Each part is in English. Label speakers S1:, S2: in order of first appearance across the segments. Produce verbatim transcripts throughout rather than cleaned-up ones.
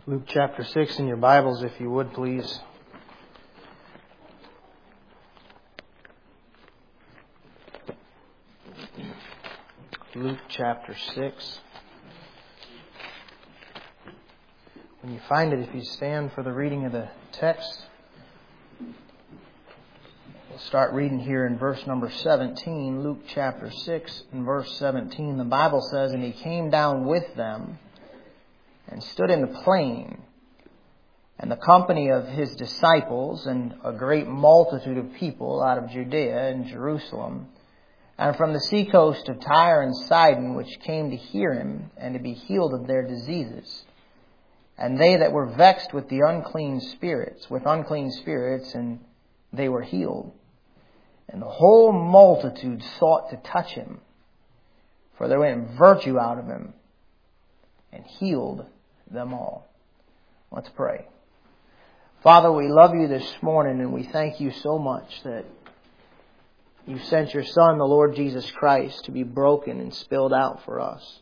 S1: Luke chapter six in your Bibles, if you would, please. Luke chapter six. When you find it, if you stand for the reading of the text, we'll start reading here in verse number seventeen. Luke chapter six and verse seventeen. The Bible says, "And he came down with them and stood in the plain, and the company of his disciples and a great multitude of people out of Judea and Jerusalem, and from the seacoast of Tyre and Sidon, which came to hear him and to be healed of their diseases. And they that were vexed with the unclean spirits, with unclean spirits, and they were healed. And the whole multitude sought to touch him, for there went virtue out of him, and healed them all." Let's pray. Father, we love you this morning, and we thank you so much that you sent your Son, the Lord Jesus Christ, to be broken and spilled out for us.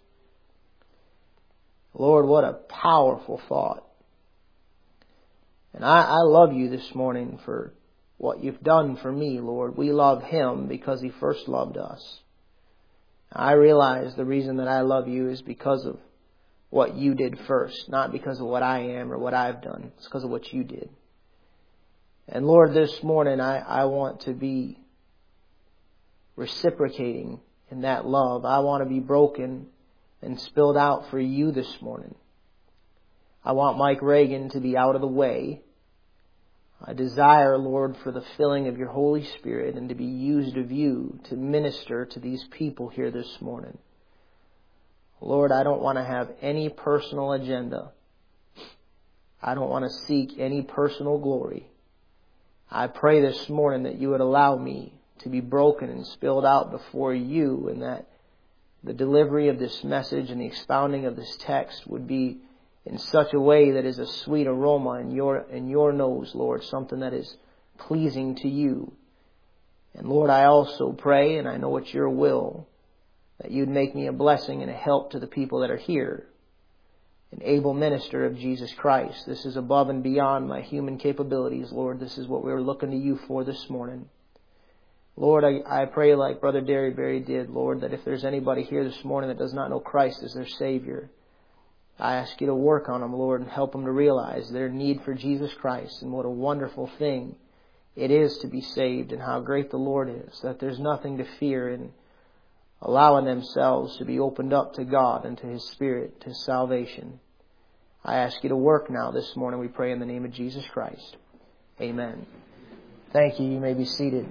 S1: Lord, what a powerful thought. And I, I love you this morning for what you've done for me, Lord. We love him because he first loved us. I realize the reason that I love you is because of what you did first, not because of what I am or what I've done. It's because of what you did. And Lord, this morning I, I want to be reciprocating in that love. I want to be broken and spilled out for you this morning. I want Mike Reagan to be out of the way. I desire, Lord, for the filling of your Holy Spirit and to be used of you to minister to these people here this morning. Lord, I don't want to have any personal agenda. I don't want to seek any personal glory. I pray this morning that you would allow me to be broken and spilled out before you, and that the delivery of this message and the expounding of this text would be in such a way that is a sweet aroma in your, in your nose, Lord, something that is pleasing to you. And Lord, I also pray, and I know it's your will, that you'd make me a blessing and a help to the people that are here. An able minister of Jesus Christ. This is above and beyond my human capabilities, Lord. This is what we were looking to you for this morning. Lord, I, I pray like Brother Derryberry did, Lord, that if there's anybody here this morning that does not know Christ as their Savior, I ask you to work on them, Lord, and help them to realize their need for Jesus Christ and what a wonderful thing it is to be saved and how great the Lord is, that there's nothing to fear in allowing themselves to be opened up to God and to His Spirit, to His salvation. I ask you to work now this morning, we pray in the name of Jesus Christ. Amen. Thank you. You may be seated.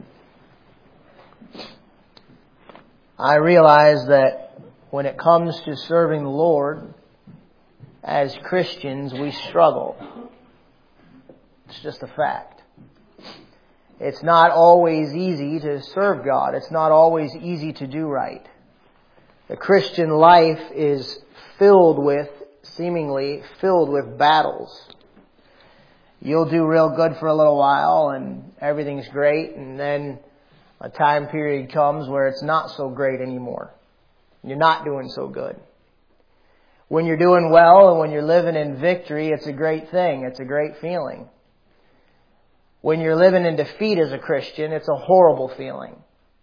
S1: I realize that when it comes to serving the Lord, as Christians, we struggle. It's just a fact. It's not always easy to serve God. It's not always easy to do right. The Christian life is filled with, seemingly filled with battles. You'll do real good for a little while and everything's great, and then a time period comes where it's not so great anymore. You're not doing so good. When you're doing well and when you're living in victory, it's a great thing. It's a great feeling. When you're living in defeat as a Christian, it's a horrible feeling.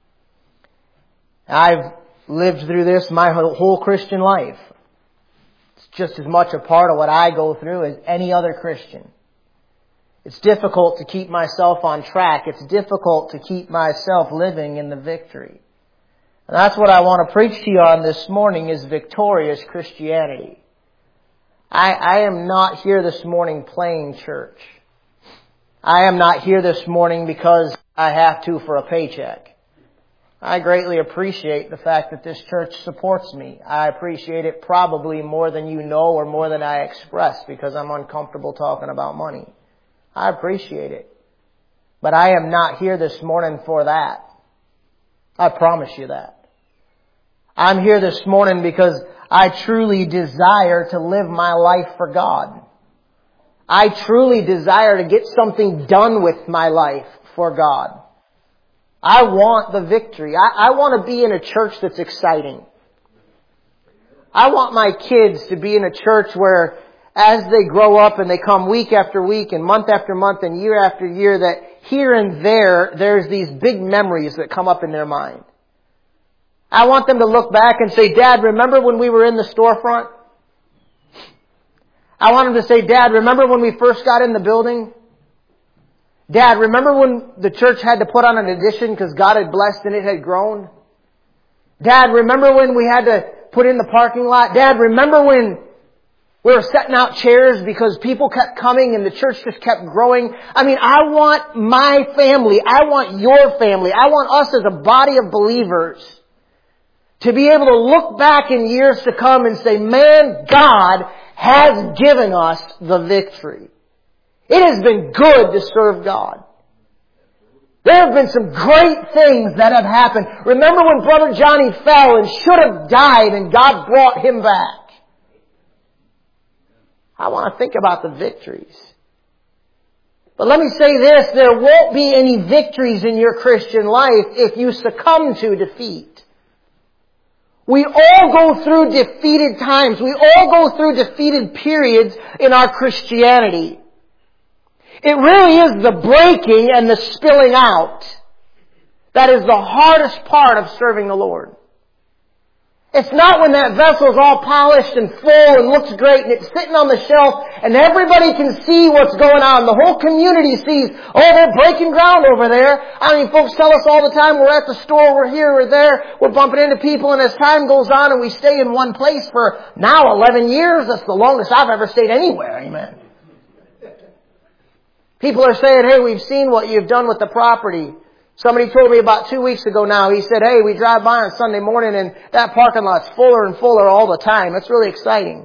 S1: I've lived through this my whole Christian life. It's just as much a part of what I go through as any other Christian. It's difficult to keep myself on track. It's difficult to keep myself living in the victory. And that's what I want to preach to you on this morning, is victorious Christianity. I, I am not here this morning playing church. I am not here this morning because I have to for a paycheck. I greatly appreciate the fact that this church supports me. I appreciate it probably more than you know or more than I express, because I'm uncomfortable talking about money. I appreciate it. But I am not here this morning for that. I promise you that. I'm here this morning because I truly desire to live my life for God. I truly desire to get something done with my life for God. I want the victory. I, I want to be in a church that's exciting. I want my kids to be in a church where as they grow up and they come week after week and month after month and year after year, that here and there, there's these big memories that come up in their mind. I want them to look back and say, Dad, remember when we were in the storefront? I want them to say, Dad, remember when we first got in the building? Dad, remember when the church had to put on an addition because God had blessed and it had grown? Dad, remember when we had to put in the parking lot? Dad, remember when we were setting out chairs because people kept coming and the church just kept growing? I mean, I want my family, I want your family, I want us as a body of believers to be able to look back in years to come and say, man, God has given us the victory. It has been good to serve God. There have been some great things that have happened. Remember when Brother Johnny fell and should have died and God brought him back? I want to think about the victories. But let me say this, there won't be any victories in your Christian life if you succumb to defeat. We all go through defeated times. We all go through defeated periods in our Christianity. It really is the breaking and the spilling out that is the hardest part of serving the Lord. It's not when that vessel is all polished and full and looks great and it's sitting on the shelf and everybody can see what's going on. The whole community sees, oh, they're breaking ground over there. I mean, folks tell us all the time, we're at the store, we're here, we're there, we're bumping into people, and as time goes on and we stay in one place for now eleven years, that's the longest I've ever stayed anywhere. Amen. People are saying, hey, we've seen what you've done with the property. Somebody told me about two weeks ago now, he said, hey, we drive by on Sunday morning and that parking lot's fuller and fuller all the time. It's really exciting.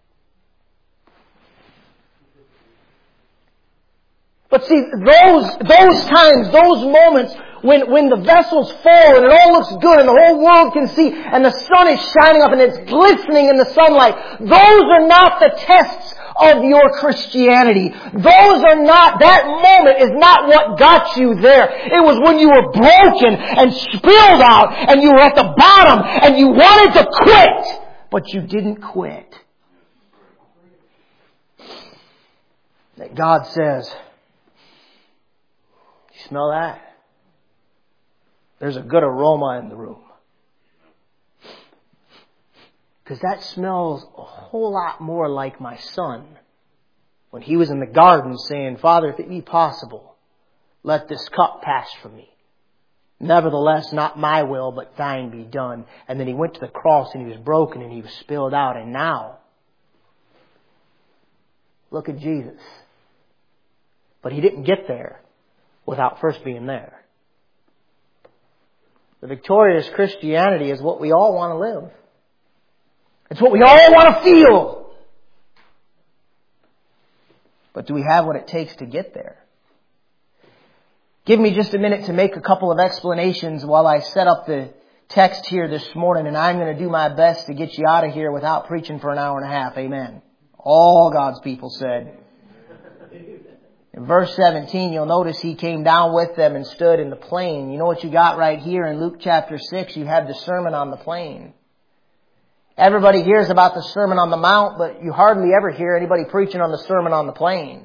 S1: But see, those, those times, those moments when, when the vessel's full and it all looks good and the whole world can see and the sun is shining up and it's glistening in the sunlight, those are not the tests of your Christianity. Those are not, that moment is not what got you there. It was when you were broken and spilled out and you were at the bottom and you wanted to quit, but you didn't quit. That God says, you smell that? There's a good aroma in the room. Because that smells a whole lot more like my son when he was in the garden saying, Father, if it be possible, let this cup pass from me. Nevertheless, not my will, but thine be done. And then he went to the cross and he was broken and he was spilled out. And now, look at Jesus. But he didn't get there without first being there. The victorious Christianity is what we all want to live. It's what we all want to feel. But do we have what it takes to get there? Give me just a minute to make a couple of explanations while I set up the text here this morning, and I'm going to do my best to get you out of here without preaching for an hour and a half. Amen. All God's people said. In verse seventeen, you'll notice he came down with them and stood in the plain. You know what you got right here in Luke chapter six? You have the Sermon on the Plain. Everybody hears about the Sermon on the Mount, but you hardly ever hear anybody preaching on the Sermon on the Plain.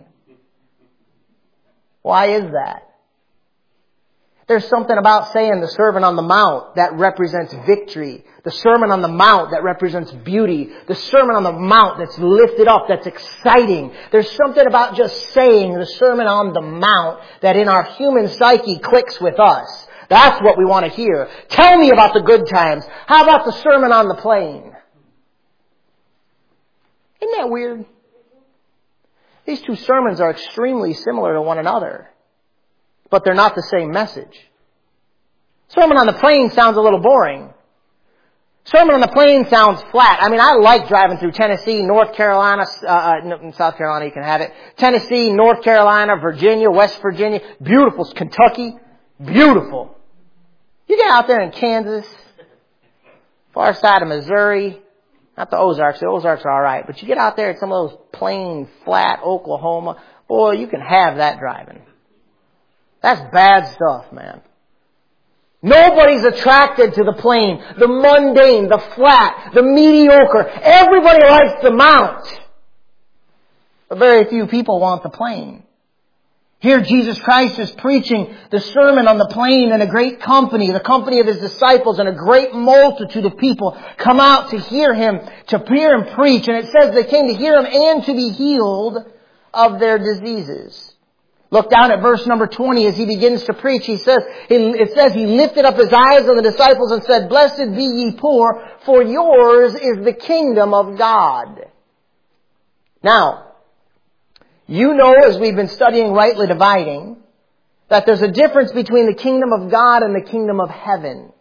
S1: Why is that? There's something about saying the Sermon on the Mount that represents victory. The Sermon on the Mount that represents beauty. The Sermon on the Mount that's lifted up, that's exciting. There's something about just saying the Sermon on the Mount that in our human psyche clicks with us. That's what we want to hear. Tell me about the good times. How about the Sermon on the Plain? Isn't that weird? These two sermons are extremely similar to one another, but they're not the same message. Sermon on the Plain sounds a little boring. Sermon on the Plain sounds flat. I mean, I like driving through Tennessee, North Carolina, uh, South Carolina, you can have it. Tennessee, North Carolina, Virginia, West Virginia, beautiful. Kentucky, beautiful. You get out there in Kansas, far side of Missouri, not the Ozarks, the Ozarks are alright, but you get out there at some of those plain, flat Oklahoma, boy, you can have that driving. That's bad stuff, man. Nobody's attracted to the plain, the mundane, the flat, the mediocre. Everybody likes the mount. But very few people want the plain. Here Jesus Christ is preaching the Sermon on the Plain in a great company, the company of His disciples, and a great multitude of people come out to hear Him, to hear Him preach. And it says they came to hear Him and to be healed of their diseases. Look down at verse number twenty as He begins to preach. He says, it says He lifted up His eyes on the disciples and said, "Blessed be ye poor, for yours is the kingdom of God." Now, you know, as we've been studying rightly dividing, that there's a difference between the kingdom of God and the kingdom of heaven.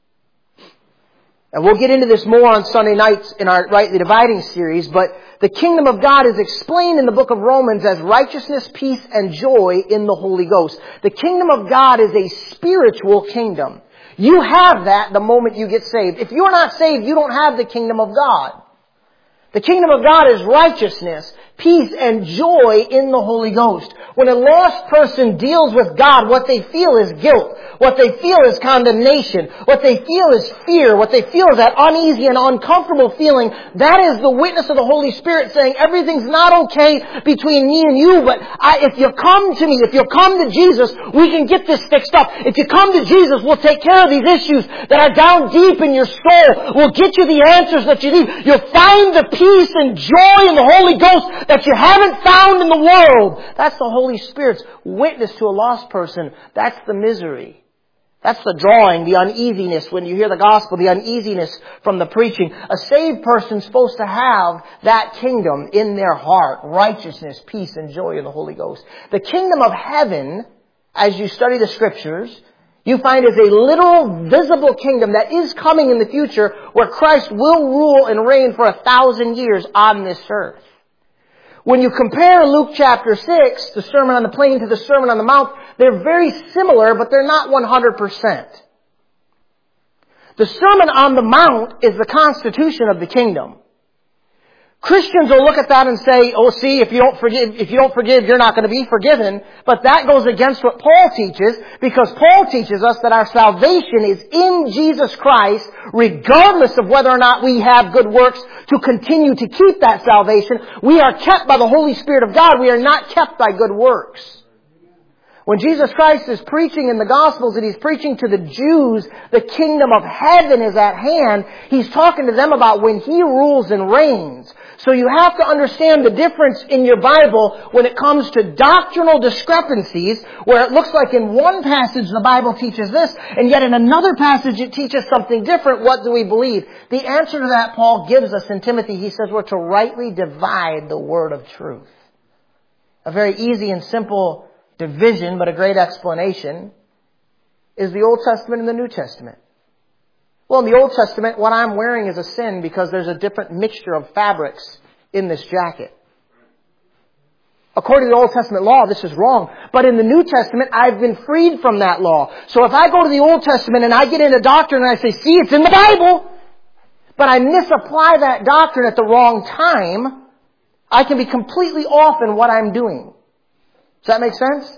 S1: And we'll get into this more on Sunday nights in our rightly dividing series, but the kingdom of God is explained in the book of Romans as righteousness, peace, and joy in the Holy Ghost. The kingdom of God is a spiritual kingdom. You have that the moment you get saved. If you're not saved, you don't have the kingdom of God. The kingdom of God is righteousness, peace, and joy in the Holy Ghost. When a lost person deals with God, what they feel is guilt. What they feel is condemnation. What they feel is fear. What they feel is that uneasy and uncomfortable feeling. That is the witness of the Holy Spirit saying, everything's not okay between me and you, but I, if you come to me, if you come to Jesus, we can get this fixed up. If you come to Jesus, we'll take care of these issues that are down deep in your soul. We'll get you the answers that you need. You'll find the peace and joy in the Holy Ghost that you haven't found in the world. That's the Holy Spirit's witness to a lost person. That's the misery. That's the drawing, the uneasiness when you hear the gospel, the uneasiness from the preaching. A saved person's supposed to have that kingdom in their heart. Righteousness, peace, and joy in the Holy Ghost. The kingdom of heaven, as you study the Scriptures, you find is a literal, visible kingdom that is coming in the future where Christ will rule and reign for a thousand years on this earth. When you compare Luke chapter six, the Sermon on the Plain, to the Sermon on the Mount, they're very similar, but they're not one hundred percent. The Sermon on the Mount is the constitution of the kingdom. Christians will look at that and say, oh, see, if you don't forgive, if you don't forgive, you're not going to be forgiven. But that goes against what Paul teaches, because Paul teaches us that our salvation is in Jesus Christ, regardless of whether or not we have good works to continue to keep that salvation. We are kept by the Holy Spirit of God. We are not kept by good works. When Jesus Christ is preaching in the Gospels and He's preaching to the Jews, the kingdom of heaven is at hand. He's talking to them about when He rules and reigns. So you have to understand the difference in your Bible when it comes to doctrinal discrepancies, where it looks like in one passage the Bible teaches this, and yet in another passage it teaches something different. What do we believe? The answer to that Paul gives us in Timothy. He says we're to rightly divide the word of truth. A very easy and simple division, but a great explanation, is the Old Testament and the New Testament. Well, in the Old Testament, what I'm wearing is a sin because there's a different mixture of fabrics in this jacket. According to the Old Testament law, this is wrong. But in the New Testament, I've been freed from that law. So if I go to the Old Testament and I get into doctrine and I say, see, it's in the Bible, but I misapply that doctrine at the wrong time, I can be completely off in what I'm doing. Does that make sense?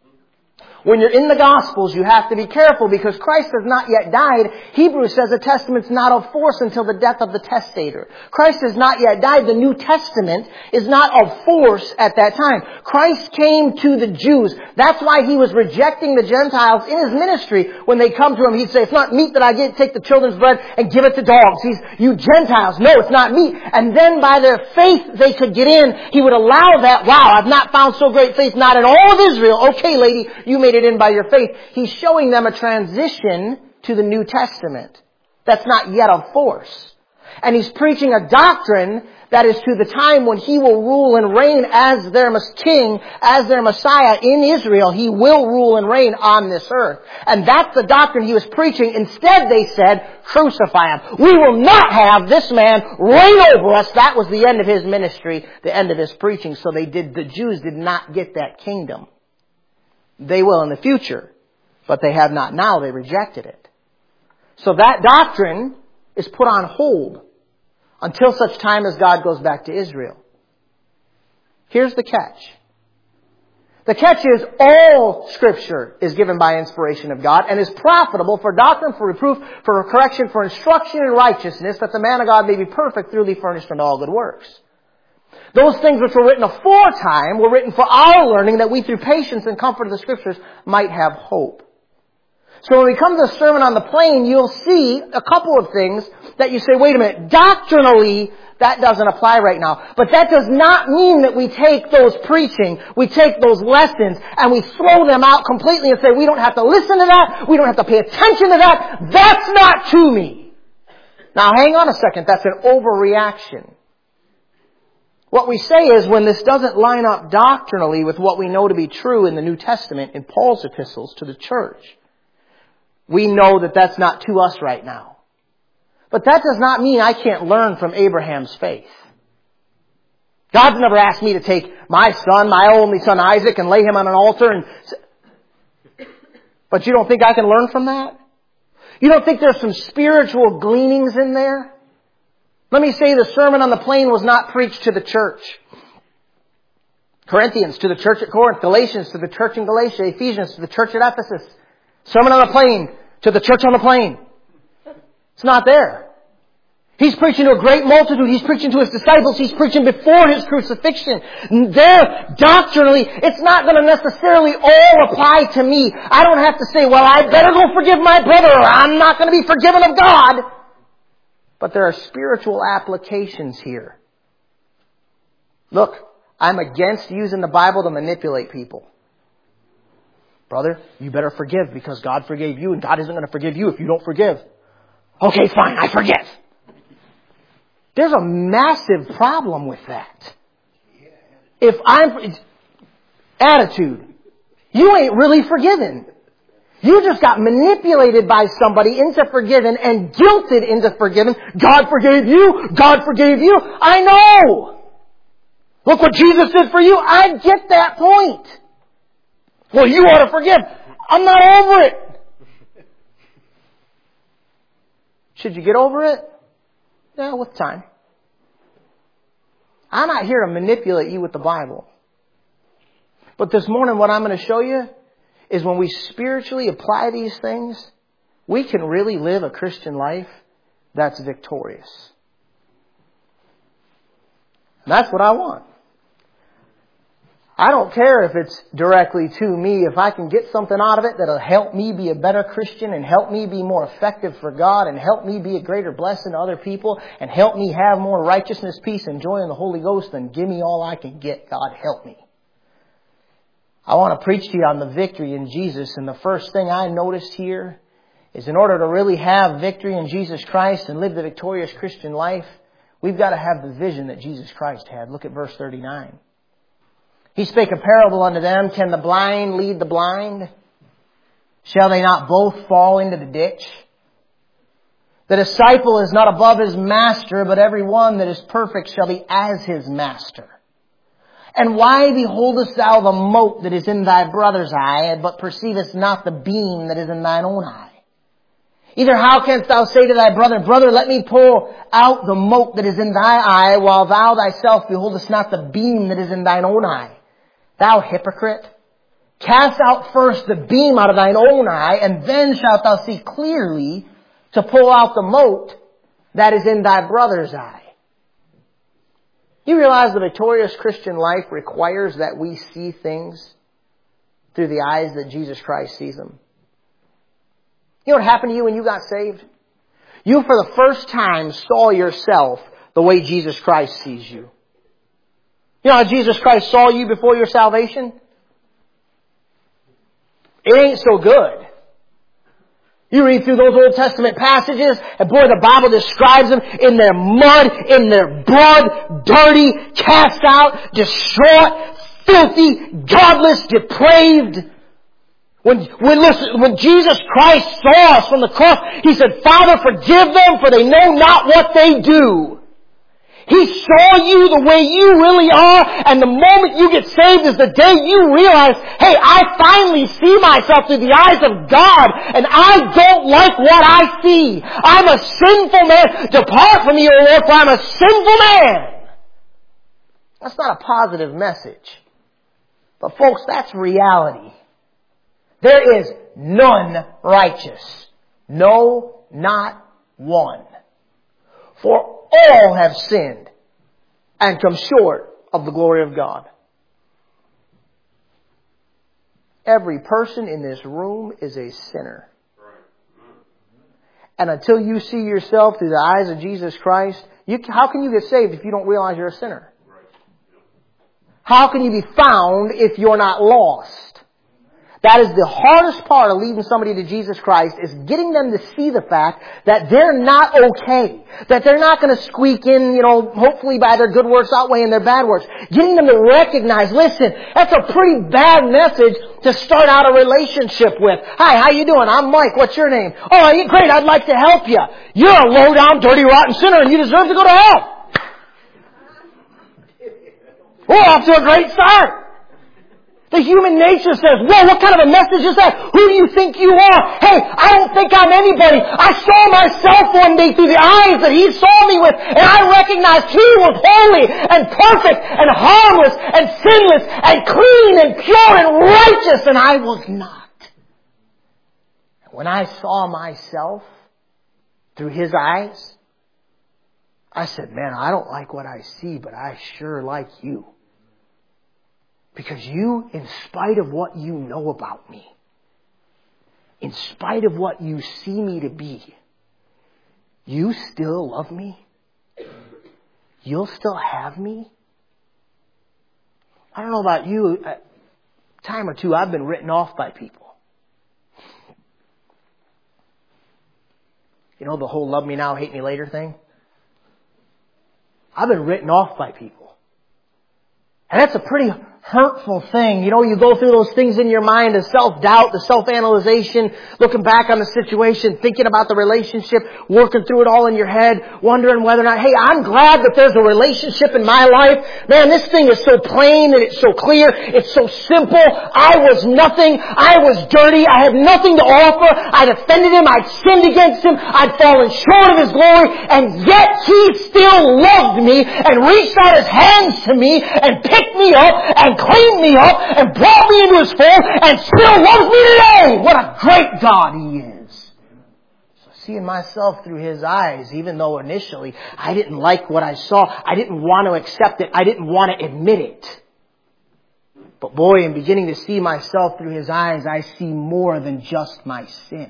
S1: When you're in the Gospels, you have to be careful because Christ has not yet died. Hebrews says the testament's not of force until the death of the testator. Christ has not yet died. The New Testament is not of force at that time. Christ came to the Jews. That's why He was rejecting the Gentiles in His ministry. When they come to Him, He'd say, it's not meat that I get, take the children's bread and give it to dogs. He's, you Gentiles, no, it's not meat. And then by their faith they could get in. He would allow that. Wow, I've not found so great faith, not in all of Israel. Okay, lady, you made it in by your faith. He's showing them a transition to the New Testament that's not yet of force. And He's preaching a doctrine that is to the time when He will rule and reign as their king, as their Messiah in Israel. He will rule and reign on this earth. And that's the doctrine He was preaching. Instead, they said, crucify Him. We will not have this man reign over us. That was the end of His ministry, the end of His preaching. So they did, the Jews did not get that kingdom. They will in the future, but they have not now. They rejected it. So that doctrine is put on hold until such time as God goes back to Israel. Here's the catch. The catch is all Scripture is given by inspiration of God and is profitable for doctrine, for reproof, for correction, for instruction in righteousness, that the man of God may be perfect, thoroughly furnished unto all good works. Those things which were written aforetime were written for our learning, that we through patience and comfort of the Scriptures might have hope. So when we come to the Sermon on the Plain, you'll see a couple of things that you say, wait a minute, doctrinally, that doesn't apply right now. But that does not mean that we take those preaching, we take those lessons, and we throw them out completely and say, we don't have to listen to that, we don't have to pay attention to that. That's not to me. Now hang on a second, that's an overreaction. What we say is, when this doesn't line up doctrinally with what we know to be true in the New Testament, in Paul's epistles to the church, we know that that's not to us right now. But that does not mean I can't learn from Abraham's faith. God's never asked me to take my son, my only son Isaac, and lay him on an altar. And... But you don't think I can learn from that? You don't think there's some spiritual gleanings in there? Let me say the Sermon on the Plain was not preached to the church. Corinthians to the church at Corinth, Galatians to the church in Galatia, Ephesians to the church at Ephesus. Sermon on the Plain to the church on the plain. It's not there. He's preaching to a great multitude. He's preaching to His disciples. He's preaching before His crucifixion. There, doctrinally, it's not going to necessarily all apply to me. I don't have to say, well, I better go forgive my brother, or I'm not going to be forgiven of God. But there are spiritual applications here. Look, I'm against using the Bible to manipulate people. Brother, you better forgive because God forgave you, and God isn't going to forgive you if you don't forgive. Okay, fine, I forgive. There's a massive problem with that. If I'm... Attitude. You ain't really forgiven. You just got manipulated by somebody into forgiven and guilted into forgiven. God forgave you. God forgave you. I know. Look what Jesus did for you. I get that point. Well, you ought to forgive. I'm not over it. Should you get over it? Yeah, with time. I'm not here to manipulate you with the Bible. But this morning what I'm going to show you is when we spiritually apply these things, we can really live a Christian life that's victorious. And that's what I want. I don't care if it's directly to me. If I can get something out of it that'll help me be a better Christian and help me be more effective for God and help me be a greater blessing to other people and help me have more righteousness, peace, and joy in the Holy Ghost, then give me all I can get. God, help me. I want to preach to you on the victory in Jesus. And the first thing I noticed here is, in order to really have victory in Jesus Christ and live the victorious Christian life, we've got to have the vision that Jesus Christ had. Look at verse thirty-nine. He spake a parable unto them. Can the blind lead the blind? Shall they not both fall into the ditch? The disciple is not above his master, but every one that is perfect shall be as his master. And why beholdest thou the mote that is in thy brother's eye, but perceivest not the beam that is in thine own eye? Either how canst thou say to thy brother, Brother, let me pull out the mote that is in thy eye, while thou thyself beholdest not the beam that is in thine own eye? Thou hypocrite, cast out first the beam out of thine own eye, and then shalt thou see clearly to pull out the mote that is in thy brother's eye. You realize the victorious Christian life requires that we see things through the eyes that Jesus Christ sees them. You know what happened to you when you got saved? You for the first time saw yourself the way Jesus Christ sees you. You know how Jesus Christ saw you before your salvation? It ain't so good. You read through those Old Testament passages, and boy, the Bible describes them in their mud, in their blood, dirty, cast out, distraught, filthy, godless, depraved. When, when, listen, when Jesus Christ saw us from the cross, He said, Father, forgive them, for they know not what they do. He saw you the way you really are, and the moment you get saved is the day you realize, hey, I finally see myself through the eyes of God, and I don't like what I see. I'm a sinful man. Depart from me, O Lord, for I'm a sinful man. That's not a positive message. But folks, that's reality. There is none righteous. No, not one. For all have sinned and come short of the glory of God. Every person in this room is a sinner. And until you see yourself through the eyes of Jesus Christ, you, how can you get saved if you don't realize you're a sinner? How can you be found if you're not lost? That is the hardest part of leading somebody to Jesus Christ, is getting them to see the fact that they're not okay. That they're not going to squeak in, you know, hopefully by their good works outweighing their bad works. Getting them to recognize, listen, that's a pretty bad message to start out a relationship with. Hi, how you doing? I'm Mike. What's your name? Oh, great. I'd like to help you. You're a low-down, dirty, rotten sinner and you deserve to go to hell. We're off to a great start. The human nature says, whoa, what kind of a message is that? Who do you think you are? Hey, I don't think I'm anybody. I saw myself one day through the eyes that He saw me with, and I recognized He was holy and perfect and harmless and sinless and clean and pure and righteous, and I was not. When I saw myself through His eyes, I said, man, I don't like what I see, but I sure like you. Because you, in spite of what you know about me, in spite of what you see me to be, you still love me? You'll still have me? I don't know about you, a time or two I've been written off by people. You know the whole love me now, hate me later thing? I've been written off by people. And that's a pretty hurtful thing. You know, you go through those things in your mind, the self-doubt, the self-analyzation, looking back on the situation, thinking about the relationship, working through it all in your head, wondering whether or not, hey, I'm glad that there's a relationship in my life. Man, this thing is so plain and it's so clear. It's so simple. I was nothing. I was dirty. I had nothing to offer. I'd offended Him. I'd sinned against Him. I'd fallen short of His glory. And yet He still loved me and reached out His hands to me and picked me up and cleaned me up and brought me into His fold and still loves me today. What a great God He is. So seeing myself through His eyes, even though initially I didn't like what I saw, I didn't want to accept it, I didn't want to admit it. But boy, in beginning to see myself through His eyes, I see more than just my sin.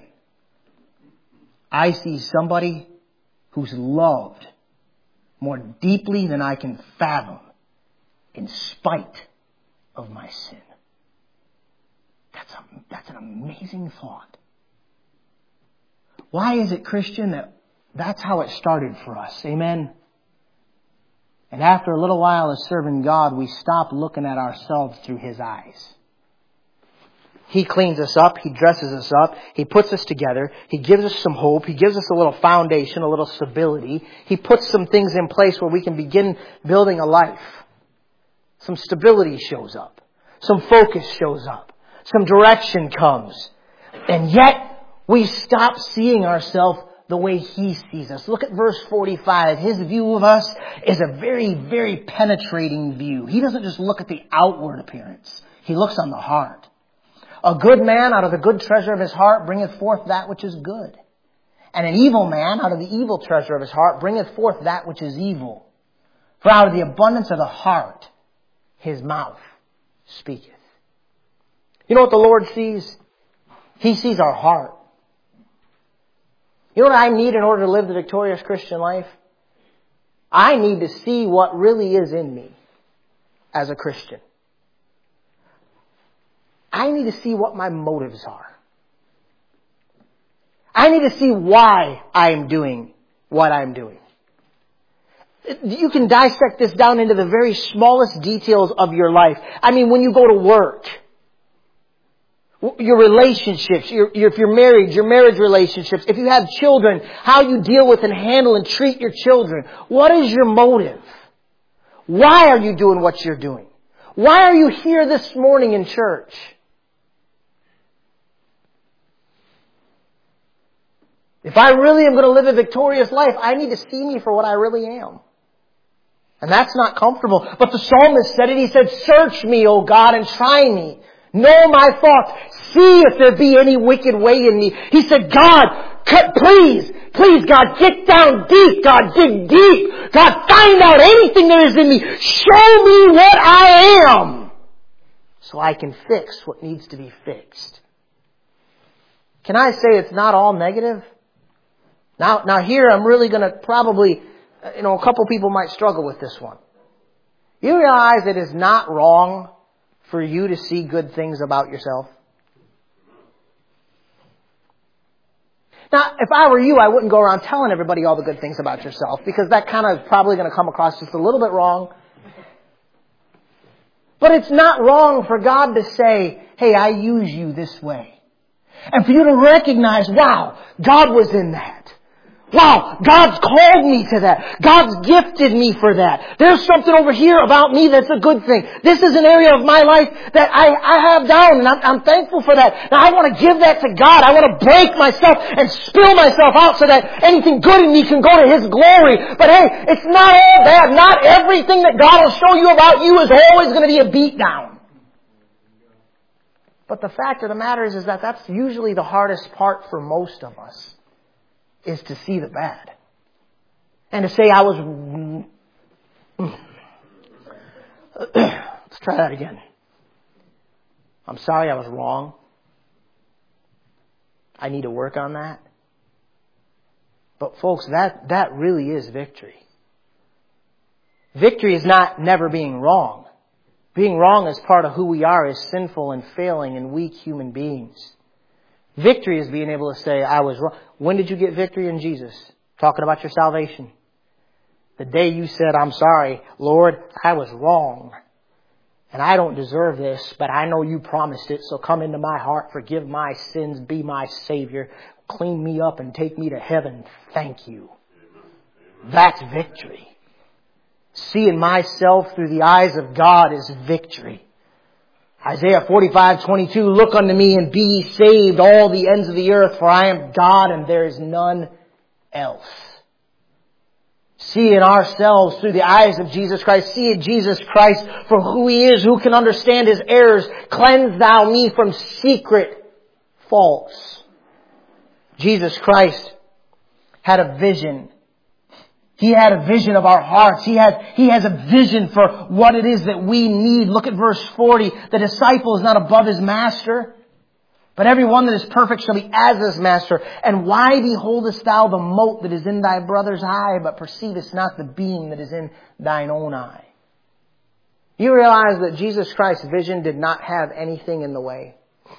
S1: I see somebody who's loved more deeply than I can fathom in spite of my sin. That's a, that's an amazing thought. Why is it, Christian, that that's how it started for us? Amen? And after a little while of serving God, we stop looking at ourselves through His eyes. He cleans us up. He dresses us up. He puts us together. He gives us some hope. He gives us a little foundation, a little stability. He puts some things in place where we can begin building a life. Some stability shows up. Some focus shows up. Some direction comes. And yet, we stop seeing ourselves the way He sees us. Look at verse forty-five. His view of us is a very, very penetrating view. He doesn't just look at the outward appearance. He looks on the heart. A good man out of the good treasure of his heart bringeth forth that which is good. And an evil man out of the evil treasure of his heart bringeth forth that which is evil. For out of the abundance of the heart, His mouth speaketh. You know what the Lord sees? He sees our heart. You know what I need in order to live the victorious Christian life? I need to see what really is in me as a Christian. I need to see what my motives are. I need to see why I am doing what I'm doing. You can dissect this down into the very smallest details of your life. I mean, when you go to work, your relationships, your, your, if you're married, your marriage relationships, if you have children, how you deal with and handle and treat your children. What is your motive? Why are you doing what you're doing? Why are you here this morning in church? If I really am going to live a victorious life, I need to see me for what I really am. And that's not comfortable. But the psalmist said it. He said, search me, O God, and try me. Know my thoughts. See if there be any wicked way in me. He said, God, cut, please, please, God, get down deep. God, dig deep. God, find out anything there is in me. Show me what I am so I can fix what needs to be fixed. Can I say it's not all negative? Now, now here I'm really going to probably, you know, a couple people might struggle with this one. You realize it is not wrong for you to see good things about yourself? Now, if I were you, I wouldn't go around telling everybody all the good things about yourself, because that kind of is probably going to come across just a little bit wrong. But it's not wrong for God to say, hey, I use you this way. And for you to recognize, wow, God was in that. Wow, God's called me to that. God's gifted me for that. There's something over here about me that's a good thing. This is an area of my life that I, I have down, and I'm, I'm thankful for that. Now I want to give that to God. I want to break myself and spill myself out so that anything good in me can go to His glory. But hey, it's not all bad. Not everything that God will show you about you is always going to be a beatdown. But the fact of the matter is, is that that's usually the hardest part for most of us. Is to see the bad. And to say I was... Let's try that again. I'm sorry I was wrong. I need to work on that. But folks, that, that really is victory. Victory is not never being wrong. Being wrong is part of who we are as sinful and failing and weak human beings. Victory is being able to say, I was wrong. When did you get victory in Jesus? Talking about your salvation. The day you said, I'm sorry, Lord, I was wrong. And I don't deserve this, but I know you promised it. So come into my heart, forgive my sins, be my Savior, clean me up and take me to heaven. Thank you. That's victory. Seeing myself through the eyes of God is victory. Isaiah forty-five twenty-two, look unto me and be ye saved, all the ends of the earth, for I am God and there is none else. Seeing ourselves through the eyes of Jesus Christ, seeing Jesus Christ for who He is, who can understand His errors, cleanse thou me from secret faults. Jesus Christ had a vision. He had a vision of our hearts. He has, he has a vision for what it is that we need. Look at verse forty. The disciple is not above his master, but every one that is perfect shall be as his master. And why beholdest thou the mote that is in thy brother's eye, but perceivest not the beam that is in thine own eye? You realize that Jesus Christ's vision did not have anything in the way.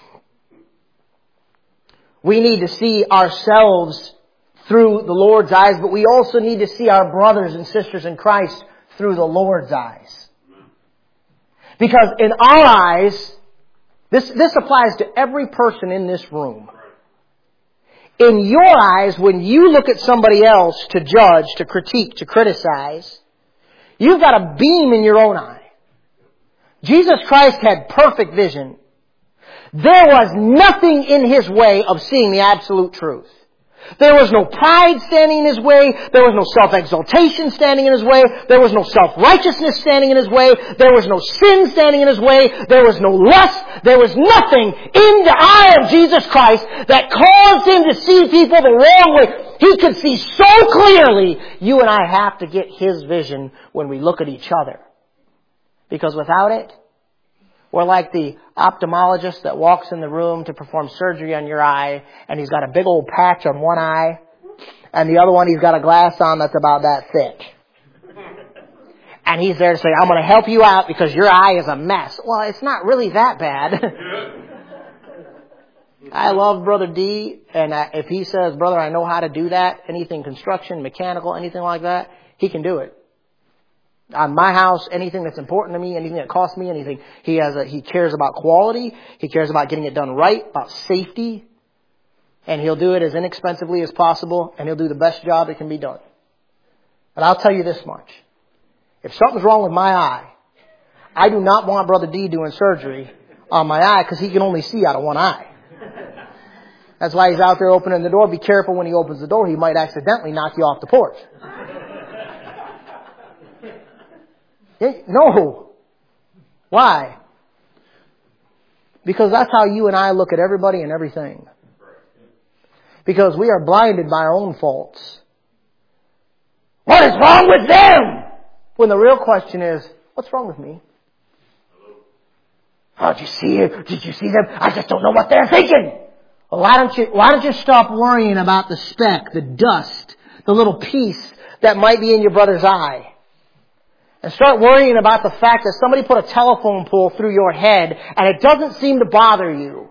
S1: We need to see ourselves through the Lord's eyes, but we also need to see our brothers and sisters in Christ through the Lord's eyes. Because in our eyes, this, this applies to every person in this room. In your eyes, when you look at somebody else to judge, to critique, to criticize, you've got a beam in your own eye. Jesus Christ had perfect vision. There was nothing in His way of seeing the absolute truth. There was no pride standing in His way. There was no self-exaltation standing in His way. There was no self-righteousness standing in His way. There was no sin standing in His way. There was no lust. There was nothing in the eye of Jesus Christ that caused Him to see people the wrong way. He could see so clearly. You and I have to get His vision when we look at each other. Because without it, we're like the ophthalmologist that walks in the room to perform surgery on your eye, and he's got a big old patch on one eye, and the other one he's got a glass on that's about that thick. And he's there to say, I'm going to help you out because your eye is a mess. Well, it's not really that bad. I love Brother D, and if he says, brother, I know how to do that, anything construction, mechanical, anything like that, he can do it. On my house, anything that's important to me, anything that costs me anything, he has a, he cares about quality, he cares about getting it done right, about safety, and he'll do it as inexpensively as possible, and he'll do the best job that can be done. But I'll tell you this much. If something's wrong with my eye, I do not want Brother D doing surgery on my eye because he can only see out of one eye. That's why he's out there opening the door. Be careful when he opens the door. He might accidentally knock you off the porch. No. Why? Because that's how you and I look at everybody and everything. Because we are blinded by our own faults. What is wrong with them? When the real question is, what's wrong with me? Oh, did you see it? Did you see them? I just don't know what they're thinking. Well, why don't you, why don't you stop worrying about the speck, the dust, the little piece that might be in your brother's eye? And start worrying about the fact that somebody put a telephone pole through your head and it doesn't seem to bother you.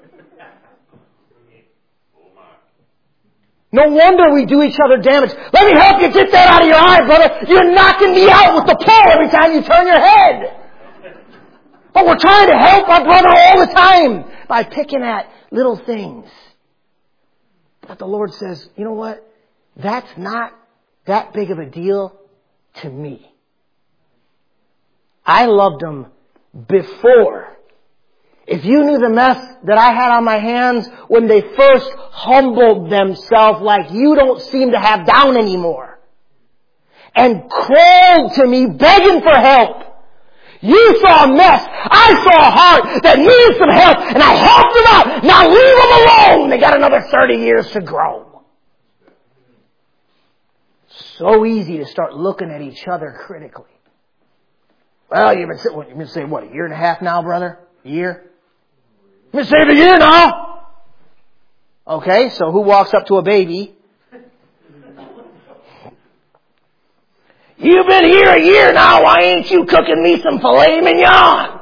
S1: No wonder we do each other damage. Let me help you get that out of your eye, brother. You're knocking me out with the pole every time you turn your head. But we're trying to help our brother all the time by picking at little things. But the Lord says, you know what? That's not that big of a deal to me. I loved them before. If you knew the mess that I had on my hands when they first humbled themselves like you don't seem to have down anymore. And crawled to me begging for help. You saw a mess. I saw a heart that needed some help and I helped them out. Now leave them alone. They got another thirty years to grow. So easy to start looking at each other critically. Well, you've been, you've been saying, what, a year and a half now, brother? A year? You've been saved a year now. Okay, so who walks up to a baby? You've been here a year now. Why ain't you cooking me some filet mignon?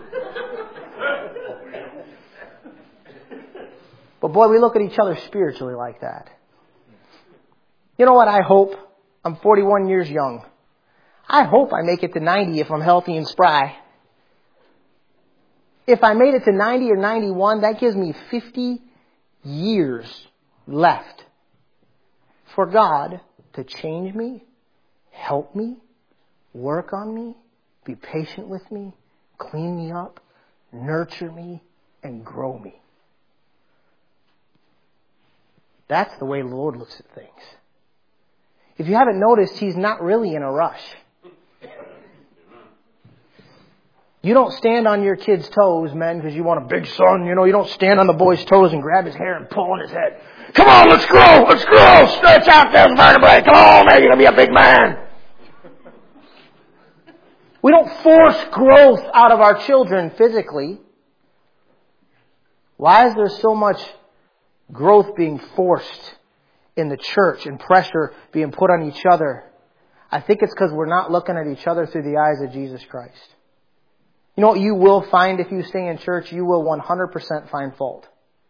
S1: But boy, we look at each other spiritually like that. You know what I hope? I'm forty-one years young. I hope I make it to ninety if I'm healthy and spry. If I made it to ninety or ninety-one, that gives me fifty years left for God to change me, help me, work on me, be patient with me, clean me up, nurture me, and grow me. That's the way the Lord looks at things. If you haven't noticed, He's not really in a rush. You don't stand on your kid's toes, men, because you want a big son. You know, you don't stand on the boy's toes and grab his hair and pull on his head. Come on, let's grow, let's grow. Stretch out those vertebrae. Come on, man, you're going to be a big man. We don't force growth out of our children physically. Why is there so much growth being forced in the church and pressure being put on each other? I think it's because we're not looking at each other through the eyes of Jesus Christ. You know what you will find if you stay in church? You will one hundred percent find fault.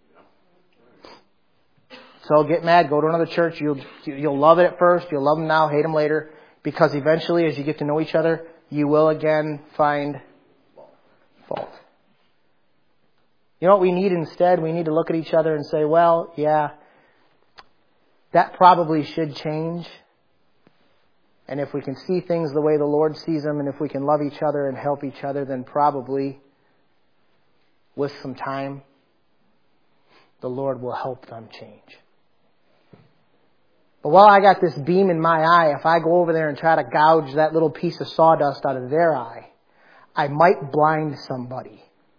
S1: So get mad, go to another church. You'll, you'll love it at first. You'll love them now, hate them later. Because eventually, as you get to know each other, you will again find fault. You know what we need instead? We need to look at each other and say, well, yeah, that probably should change. And if we can see things the way the Lord sees them, and if we can love each other and help each other, then probably with some time, the Lord will help them change. But while I got this beam in my eye, if I go over there and try to gouge that little piece of sawdust out of their eye, I might blind somebody.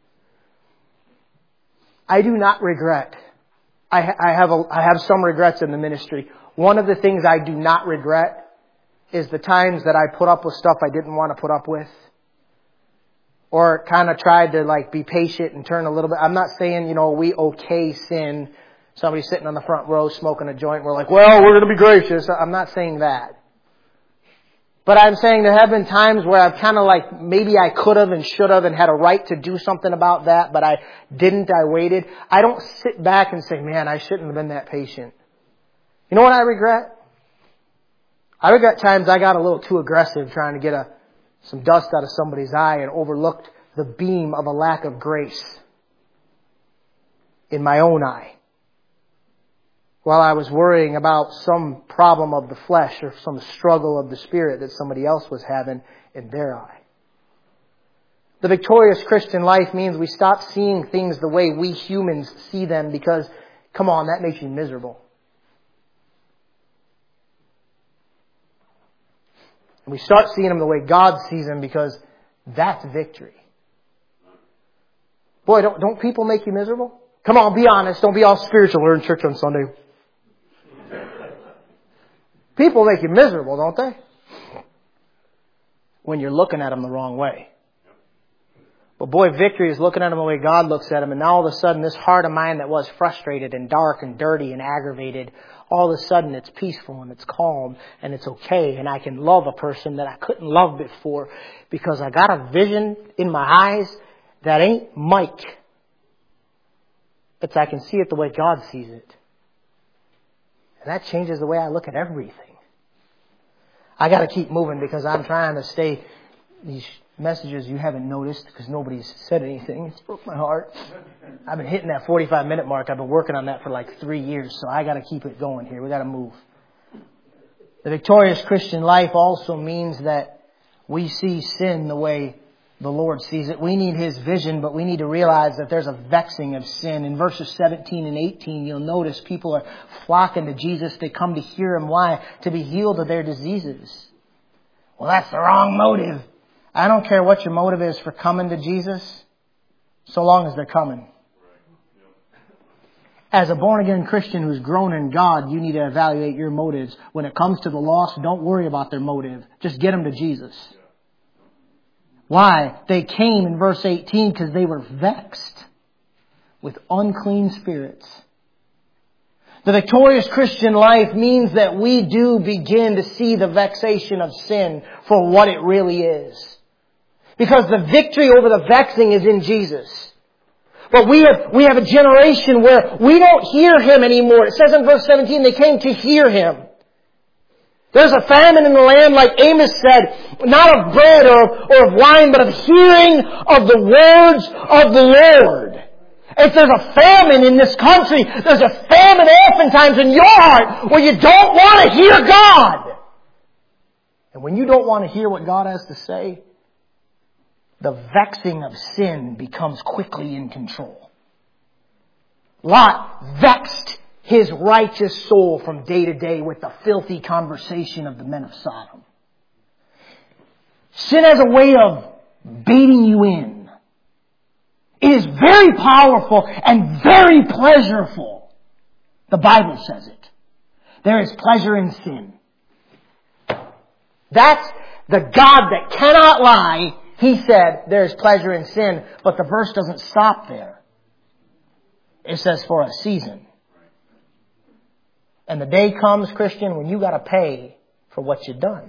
S1: I do not regret. I, I have a, I have some regrets in the ministry. One of the things I do not regret is the times that I put up with stuff I didn't want to put up with. Or kind of tried to like be patient and turn a little bit. I'm not saying, you know, we okay sin. Somebody's sitting on the front row smoking a joint. We're like, well, we're going to be gracious. I'm not saying that. But I'm saying there have been times where I've kind of like, maybe I could have and should have and had a right to do something about that, but I didn't. I waited. I don't sit back and say, man, I shouldn't have been that patient. You know what I regret? I regret times I got a little too aggressive trying to get a, some dust out of somebody's eye and overlooked the beam of a lack of grace in my own eye, while I was worrying about some problem of the flesh or some struggle of the spirit that somebody else was having in their eye. The victorious Christian life means we stop seeing things the way we humans see them because, come on, that makes you miserable. And we start seeing them the way God sees them because that's victory. Boy, don't, don't people make you miserable? Come on, be honest. Don't be all spiritual. We're in church on Sunday. People make you miserable, don't they? When you're looking at them the wrong way. But boy, victory is looking at them the way God looks at them. And now all of a sudden, this heart of mine that was frustrated and dark and dirty and aggravated, all of a sudden it's peaceful and it's calm and it's okay. And I can love a person that I couldn't love before because I got a vision in my eyes that ain't Mike. It's I can see it the way God sees it. And that changes the way I look at everything. I got to keep moving because I'm trying to stay. These messages you haven't noticed because nobody's said anything. It's broke my heart. I've been hitting that forty-five minute mark. I've been working on that for like three years. So I got to keep it going here. We got to move. The victorious Christian life also means that we see sin the way the Lord sees it. We need His vision, but we need to realize that there's a vexing of sin. In verses seventeen and eighteen, you'll notice people are flocking to Jesus. They come to hear Him. Why? To be healed of their diseases. Well, that's the wrong motive. I don't care what your motive is for coming to Jesus, so long as they're coming. As a born-again Christian who's grown in God, you need to evaluate your motives. When it comes to the lost, don't worry about their motive. Just get them to Jesus. Why? They came in verse eighteen because they were vexed with unclean spirits. The victorious Christian life means that we do begin to see the vexation of sin for what it really is. Because the victory over the vexing is in Jesus. But we have, we have a generation where we don't hear Him anymore. It says in verse seventeen, they came to hear Him. There's a famine in the land, like Amos said, not of bread or, or of wine, but of hearing of the words of the Lord. If there's a famine in this country, there's a famine oftentimes in your heart where you don't want to hear God. And when you don't want to hear what God has to say, the vexing of sin becomes quickly in control. Lot vexed his righteous soul from day to day with the filthy conversation of the men of Sodom. Sin has a way of baiting you in. It is very powerful and very pleasurable. The Bible says it. There is pleasure in sin. That's the God that cannot lie. He said there is pleasure in sin, but the verse doesn't stop there. It says for a season. And the day comes, Christian, when you got to pay for what you've done.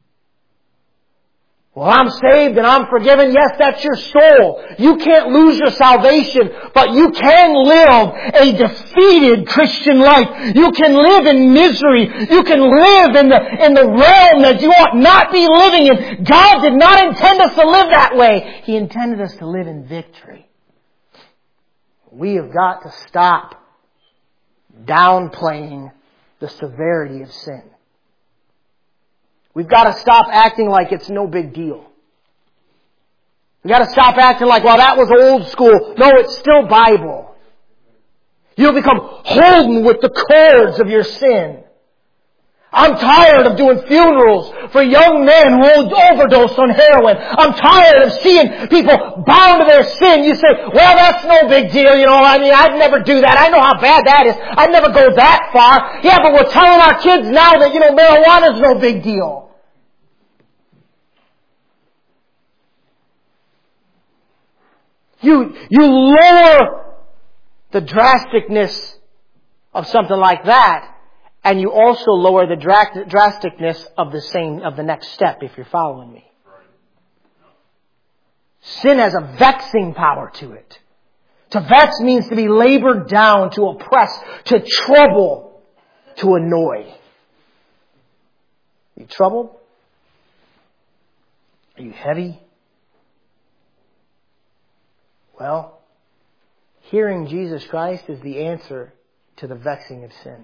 S1: Well, I'm saved and I'm forgiven. Yes, that's your soul. You can't lose your salvation, but you can live a defeated Christian life. You can live in misery. You can live in the, in the realm that you ought not be living in. God did not intend us to live that way. He intended us to live in victory. We have got to stop downplaying the severity of sin. We've got to stop acting like it's no big deal. We've got to stop acting like, well, that was old school. No, it's still Bible. You'll become holden with the cords of your sin. I'm tired of doing funerals for young men who overdose on heroin. I'm tired of seeing people bound to their sin. You say, well, that's no big deal. You know, I mean, I'd never do that. I know how bad that is. I'd never go that far. Yeah, but we're telling our kids now that, you know, marijuana's no big deal. You, you lower the drasticness of something like that, and you also lower the drasticness of the same, of the next step, if you're following me. Sin has a vexing power to it. To vex means to be labored down, to oppress, to trouble, to annoy. Are you troubled? Are you heavy? Well, hearing Jesus Christ is the answer to the vexing of sin.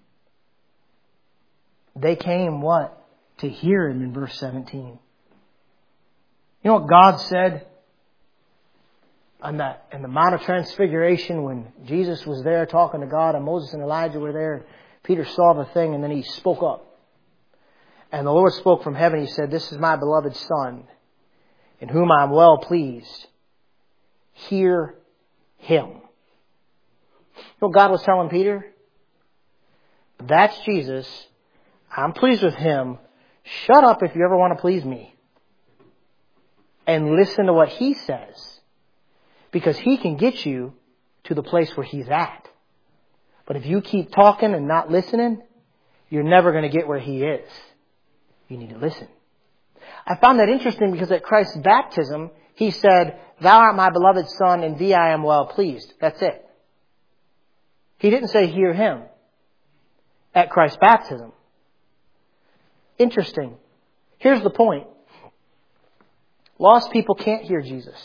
S1: They came, what? To hear Him in verse seventeen. You know what God said on the, in the Mount of Transfiguration when Jesus was there talking to God and Moses and Elijah were there. Peter saw the thing and then he spoke up. And the Lord spoke from heaven. He said, "This is my beloved Son, in whom I am well pleased. Hear Him." You know what God was telling Peter? That's Jesus. I'm pleased with him. Shut up if you ever want to please me. And listen to what he says. Because he can get you to the place where he's at. But if you keep talking and not listening, you're never going to get where he is. You need to listen. I found that interesting because at Christ's baptism, he said, "Thou art my beloved Son, in thee I am well pleased." That's it. He didn't say, "Hear him," at Christ's baptism. Interesting. Here's the point. Lost people can't hear Jesus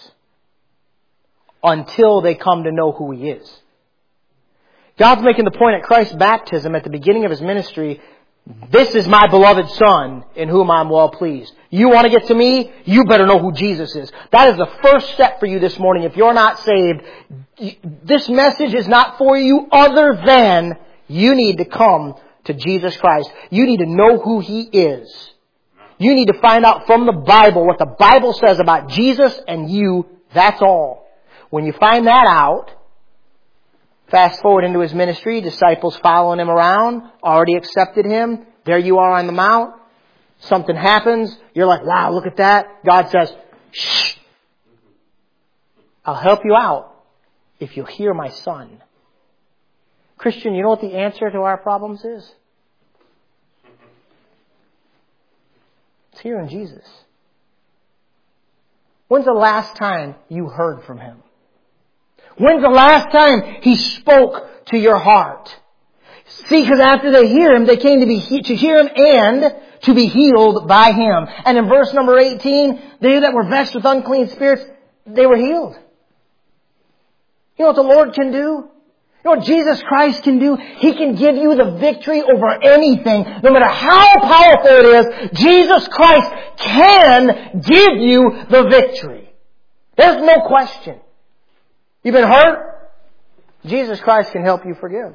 S1: until they come to know who he is. God's making the point at Christ's baptism at the beginning of his ministry, "This is my beloved Son in whom I'm well pleased." You want to get to me? You better know who Jesus is. That is the first step for you this morning. If you're not saved, this message is not for you other than you need to come to Jesus Christ. You need to know who he is. You need to find out from the Bible what the Bible says about Jesus and you. That's all. When you find that out, fast forward into his ministry, disciples following him around, already accepted him. There you are on the mount. Something happens. You're like, "Wow, look at that." God says, "Shh. I'll help you out if you'll hear my Son." Christian, you know what the answer to our problems is? It's hearing Jesus. When's the last time you heard from him? When's the last time he spoke to your heart? See, because after they hear him, they came to be he- to hear him and to be healed by him. And in verse number eighteen, they that were vexed with unclean spirits, they were healed. You know what the Lord can do? You know what Jesus Christ can do? He can give you the victory over anything. No matter how powerful it is, Jesus Christ can give you the victory. There's no question. You've been hurt? Jesus Christ can help you forgive.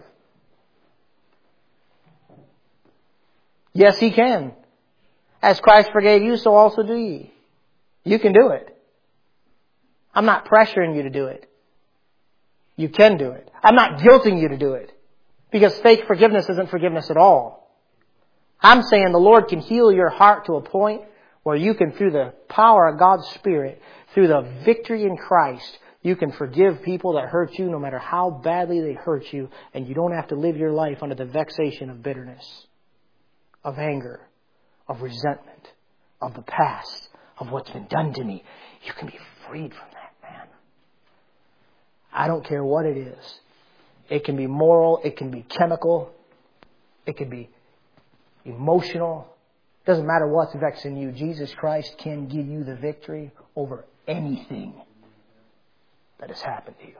S1: Yes, he can. As Christ forgave you, so also do ye. You can do it. I'm not pressuring you to do it. You can do it. I'm not guilting you to do it. Because fake forgiveness isn't forgiveness at all. I'm saying the Lord can heal your heart to a point where you can, through the power of God's Spirit, through the victory in Christ, you can forgive people that hurt you no matter how badly they hurt you. And you don't have to live your life under the vexation of bitterness, of anger, of resentment, of the past, of what's been done to me. You can be freed from that, man. I don't care what it is. It can be moral. It can be chemical. It can be emotional. It doesn't matter what's vexing you. Jesus Christ can give you the victory over anything that has happened to you.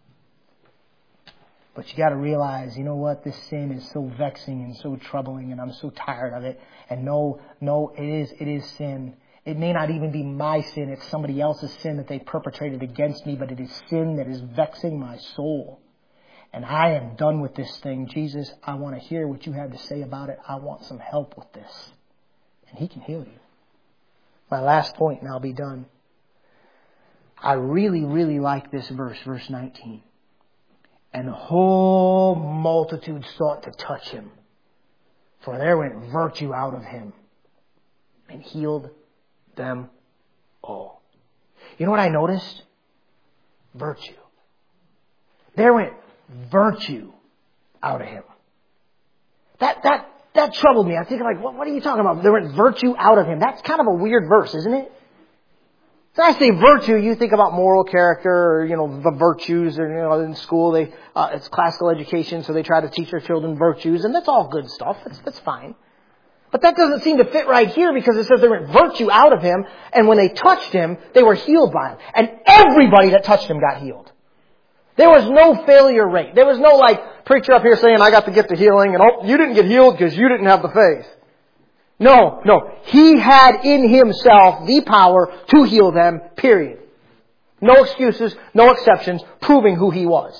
S1: But you got to realize, you know what? This sin is so vexing and so troubling, and I'm so tired of it. And no, no, it is, it is sin. It may not even be my sin. It's somebody else's sin that they perpetrated against me, but it is sin that is vexing my soul. And I am done with this thing. Jesus, I want to hear what you have to say about it. I want some help with this. And he can heal you. My last point, and I'll be done. I really, really like this verse, verse nineteen. And the whole multitude sought to touch him, for there went virtue out of him, and healed them all. You know what I noticed? Virtue. There went virtue out of him. That that that troubled me. I think like, what, what are you talking about? There went virtue out of him. That's kind of a weird verse, isn't it? So I say virtue, you think about moral character, or, you know, the virtues, or, you know, in school, they, uh, it's classical education, so they try to teach their children virtues, and that's all good stuff. That's, that's fine. But that doesn't seem to fit right here, because it says there went virtue out of him, and when they touched him, they were healed by him. And everybody that touched him got healed. There was no failure rate. There was no, like, preacher up here saying, I got the gift of healing, and oh, you didn't get healed because you didn't have the faith. No, no. He had in himself the power to heal them, period. No excuses, no exceptions, proving who he was.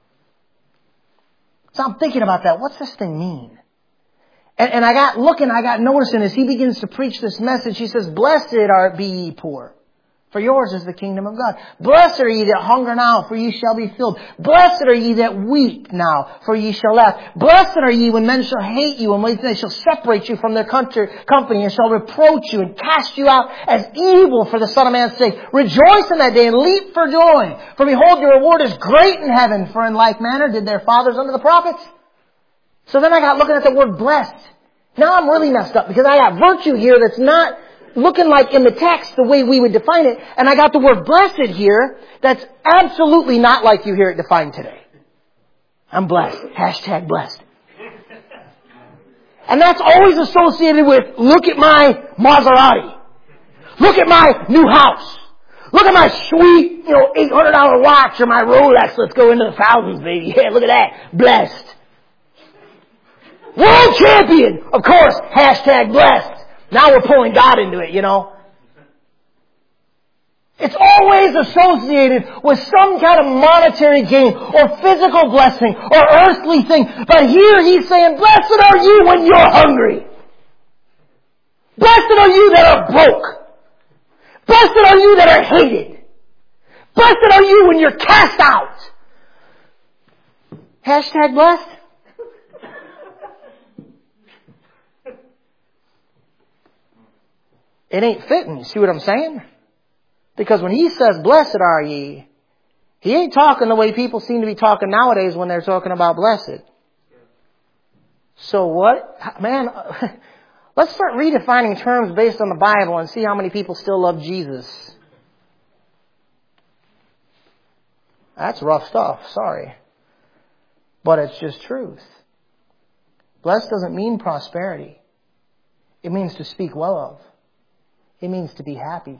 S1: So I'm thinking about that. What's this thing mean? And, and I got looking, I got noticing as he begins to preach this message, he says, Blessed are be ye poor, For yours is the kingdom of God. Blessed are ye that hunger now, for ye shall be filled. Blessed are ye that weep now, for ye shall laugh. Blessed are ye when men shall hate you, and when they shall separate you from their country, company, and shall reproach you, and cast you out as evil for the Son of Man's sake. Rejoice in that day, and leap for joy. For behold, your reward is great in heaven, for in like manner did their fathers unto the prophets. So then I got looking at the word blessed. Now I'm really messed up, because I got virtue here that's not looking like in the text the way we would define it. And I got the word blessed here that's absolutely not like you hear it defined today. I'm blessed. Hashtag blessed. And that's always associated with, look at my Maserati. Look at my new house. Look at my sweet, you know, eight hundred dollars watch or my Rolex. Let's go into the thousands, baby. Yeah, look at that. Blessed. World champion. Of course, hashtag blessed. Now we're pulling God into it, you know. It's always associated with some kind of monetary gain or physical blessing or earthly thing. But here he's saying, blessed are you when you're hungry. Blessed are you that are broke. Blessed are you that are hated. Blessed are you when you're cast out. Hashtag blessed. It ain't fitting. You see what I'm saying? Because when he says, blessed are ye, he ain't talking the way people seem to be talking nowadays when they're talking about blessed. So what? Man, let's start redefining terms based on the Bible and see how many people still love Jesus. That's rough stuff. Sorry. But it's just truth. Blessed doesn't mean prosperity. It means to speak well of. It means to be happy.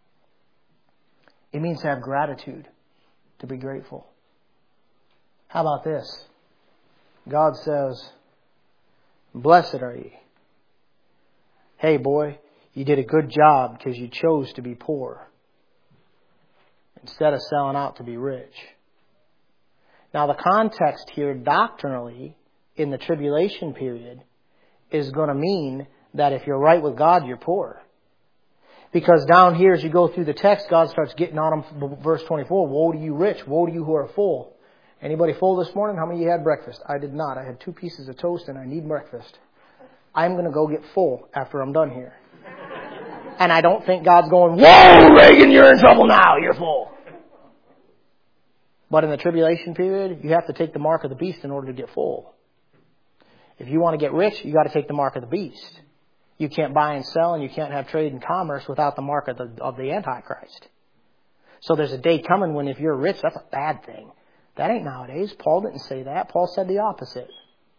S1: It means to have gratitude, to be grateful. How about this? God says, blessed are ye. Hey boy, you did a good job because you chose to be poor instead of selling out to be rich. Now the context here doctrinally in the tribulation period is going to mean that if you're right with God, you're poor. Because down here, as you go through the text, God starts getting on them. Verse twenty-four, woe to you rich, woe to you who are full. Anybody full this morning? How many of you had breakfast? I did not. I had two pieces of toast and I need breakfast. I'm going to go get full after I'm done here. And I don't think God's going, whoa, Reagan, you're in trouble now. You're full. But in the tribulation period, you have to take the mark of the beast in order to get full. If you want to get rich, you got to take the mark of the beast. You can't buy and sell, and you can't have trade and commerce without the mark of the, of the Antichrist. So there's a day coming when if you're rich, that's a bad thing. That ain't nowadays. Paul didn't say that. Paul said the opposite.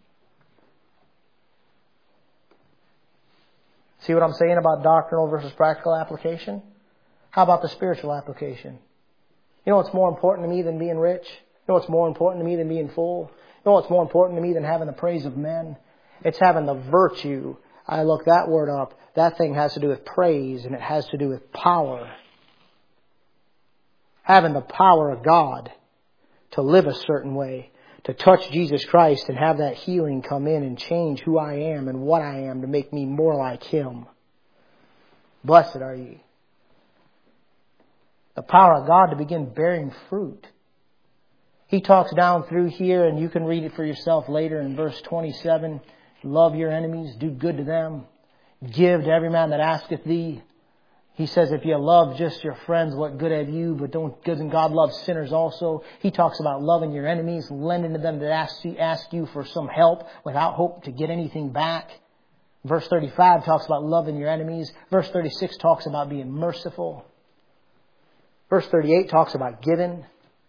S1: See what I'm saying about doctrinal versus practical application? How about the spiritual application? You know what's more important to me than being rich? You know what's more important to me than being full? You know what's more important to me than having the praise of men? It's having the virtue. I looked that word up. That thing has to do with praise, and it has to do with power. Having the power of God to live a certain way, to touch Jesus Christ and have that healing come in and change who I am and what I am to make me more like Him. Blessed are ye. The power of God to begin bearing fruit. He talks down through here, and you can read it for yourself later in verse twenty-seven. Love your enemies, do good to them, give to every man that asketh thee. He says, if you love just your friends, what good have you? But don't, doesn't God love sinners also? He talks about loving your enemies, lending to them that ask, ask you for some help without hope to get anything back. Verse thirty-five talks about loving your enemies. Verse thirty-six talks about being merciful. Verse thirty-eight talks about giving.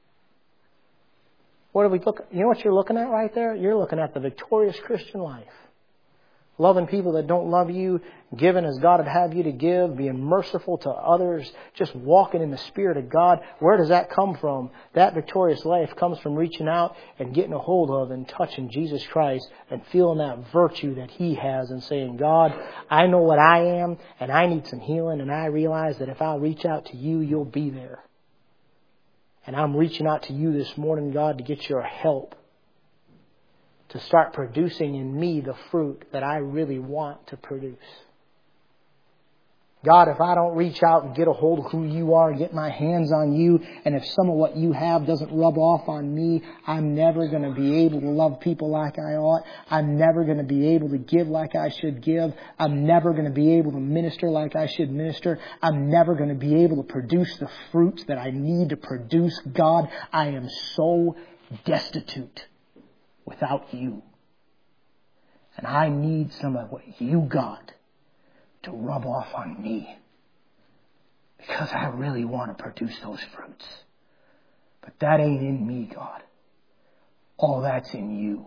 S1: What do we look? You know what you're looking at right there? You're looking at the victorious Christian life. Loving people that don't love you, giving as God would have you to give, being merciful to others, just walking in the Spirit of God. Where does that come from? That victorious life comes from reaching out and getting a hold of and touching Jesus Christ and feeling that virtue that He has and saying, God, I know what I am and I need some healing, and I realize that if I'll reach out to you, you'll be there. And I'm reaching out to you this morning, God, to get your help to start producing in me the fruit that I really want to produce. God, if I don't reach out and get a hold of who you are and get my hands on you, and if some of what you have doesn't rub off on me, I'm never going to be able to love people like I ought. I'm never going to be able to give like I should give. I'm never going to be able to minister like I should minister. I'm never going to be able to produce the fruits that I need to produce. God, I am so destitute without you. And I need some of what you got to rub off on me, because I really want to produce those fruits. But that ain't in me, God. All that's in you.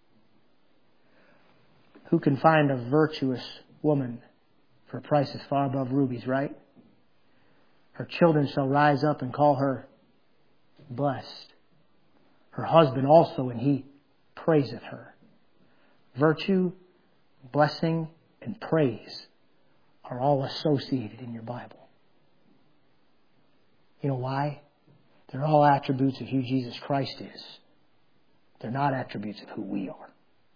S1: Who can find a virtuous woman for prices far above rubies, right? Her children shall rise up and call her blessed. Her husband also, and he praiseth her. Virtue, blessing, and praise are all associated in your Bible. You know why? They're all attributes of who Jesus Christ is. They're not attributes of who we are.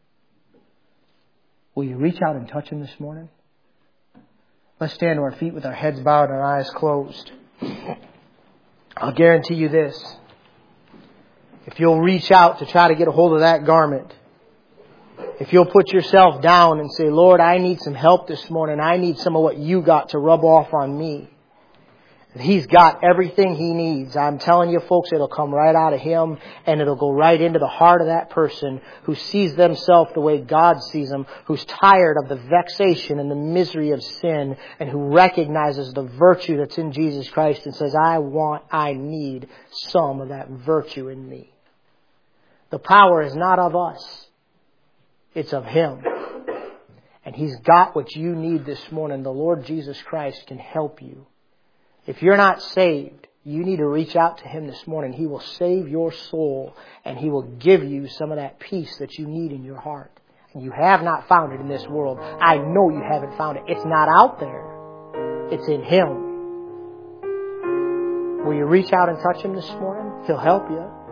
S1: Will you reach out and touch Him this morning? Let's stand to our feet with our heads bowed and our eyes closed. I'll guarantee you this. If you'll reach out to try to get a hold of that garment, if you'll put yourself down and say, Lord, I need some help this morning. I need some of what you got to rub off on me. He's got everything he needs. I'm telling you, folks, it'll come right out of Him, and it'll go right into the heart of that person who sees themselves the way God sees them, who's tired of the vexation and the misery of sin, and who recognizes the virtue that's in Jesus Christ and says, I want, I need some of that virtue in me. The power is not of us. It's of Him. And He's got what you need this morning. The Lord Jesus Christ can help you. If you're not saved, you need to reach out to Him this morning. He will save your soul, and He will give you some of that peace that you need in your heart. And you have not found it in this world. I know you haven't found it. It's not out there. It's in Him. Will you reach out and touch Him this morning? He'll help you.